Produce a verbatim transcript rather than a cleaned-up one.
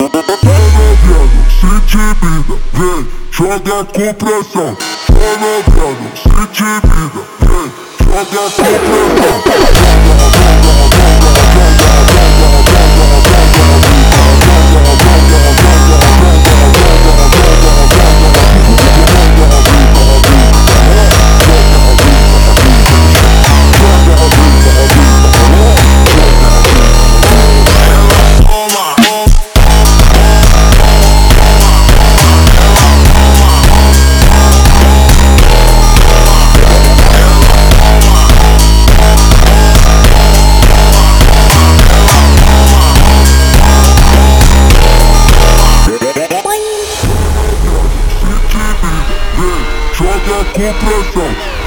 viado, se te vida, vem, joga com pressão. Fala viado, se te vida, vem, joga com pressão. Joga com pressão.